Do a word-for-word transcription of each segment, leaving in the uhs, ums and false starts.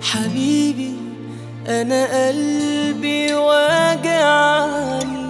حبيبي أنا قلبي واجعني،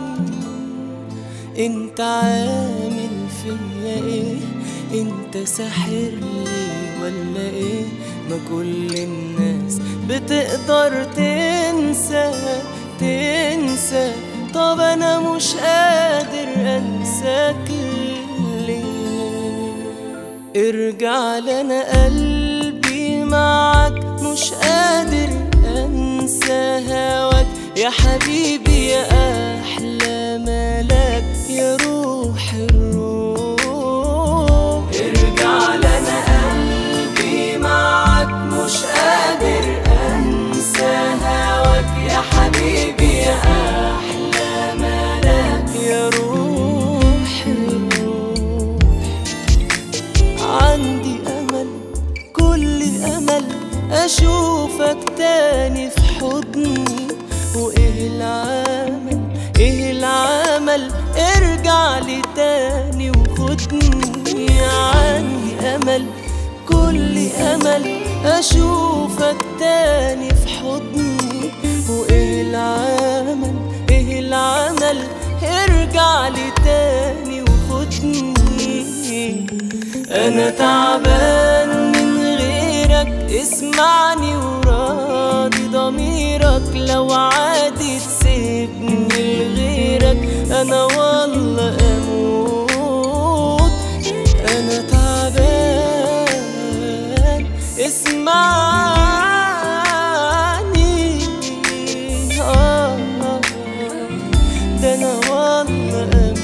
انت عامل فيا ايه؟ انت ساحرلي ولا ايه؟ ما كل الناس بتقدر تنسى تنسى، طب انا مش قادر انساك ليه؟ ارجع لنا قلبي معاك، مش قادر انسى هواك يا حبيبي يا احلى ملاك يا روح الروح. ارجع لنا قلبي معاك، مش قادر انسى هواك يا حبيبي يا احلى ملاك يا روح الروح. عندي امل كل امل اشوفك تاني في حضني، وايه العمل ايه العمل ارجع لي تاني وخدني. عندي امل كل امل اشوفك تاني في حضني، وايه العمل ايه العمل ارجع لي تاني وخدني. انا تعبان من غيرك، اسمعني وراضي ضميرك، لو عادي تسيبني لغيرك انا والله اموت. انا تعبان اسمعني، آه ده انا والله اموت.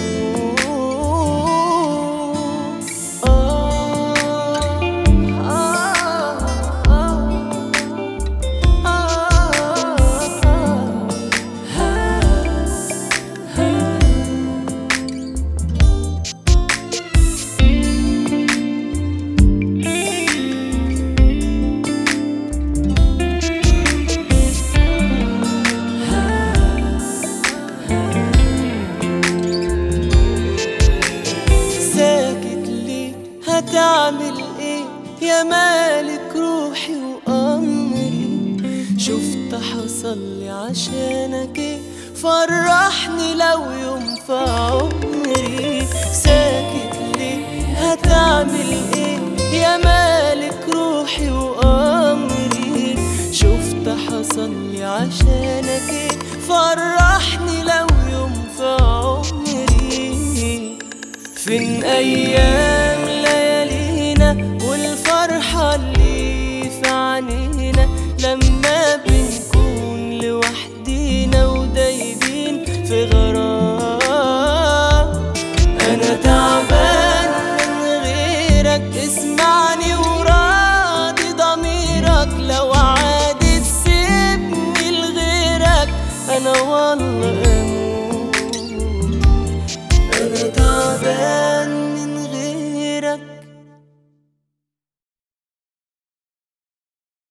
هتعمل ايه يا مالك روحي وأمري؟ شفت حصل لي عشانك ايه؟ فرحني لو يوم في عمري. ساكت ليه؟ هتعمل ايه يا مالك روحي وأمري؟ شفت حصل لي عشانك ايه؟ فرحني لو يوم في عمري. فين ايام ليالينا والفرحة اللي في عينينا، لما بنكون لوحدينا ودايبين في غرام. انا تعبان من غيرك، اسمعني وراضي ضميرك، لو عادي تسيبني لغيرك انا والله